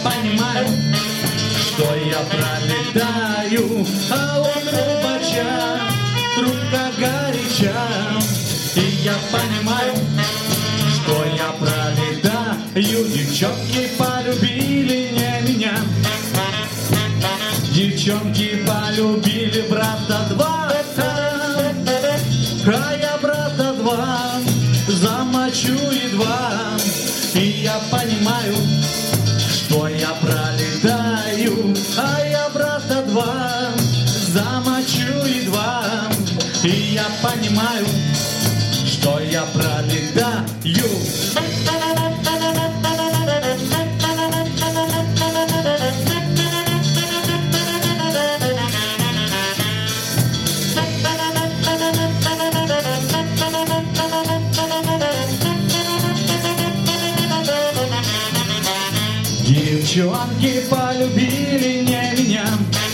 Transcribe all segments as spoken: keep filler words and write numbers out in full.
понимаю, что я пролетаю, а он трубача, трубка горяча. И я понимаю, что я пролетаю, девчонки полюбили не меня. Девчонки полюбили брата два, а я брата два замочу едва. И я понимаю, что я пролетаю, а я брата два замочу едва. И я понимаю, что я пролетаю. Девчонки полюбили не меня.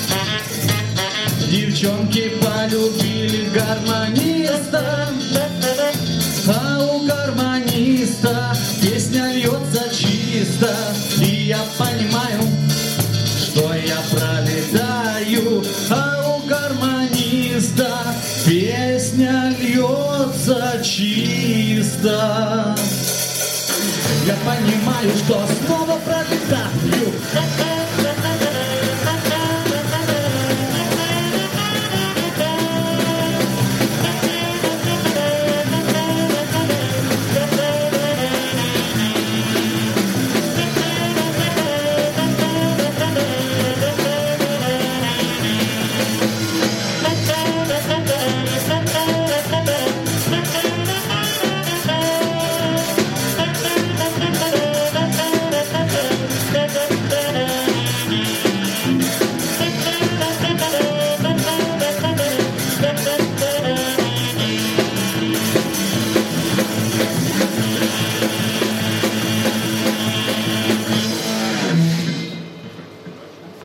Девчонки полюбили гармониста, а у гармониста песня льется чисто. И я понимаю, что я пролетаю, а у гармониста песня льется чисто. Я понимаю, что снова пролетаю.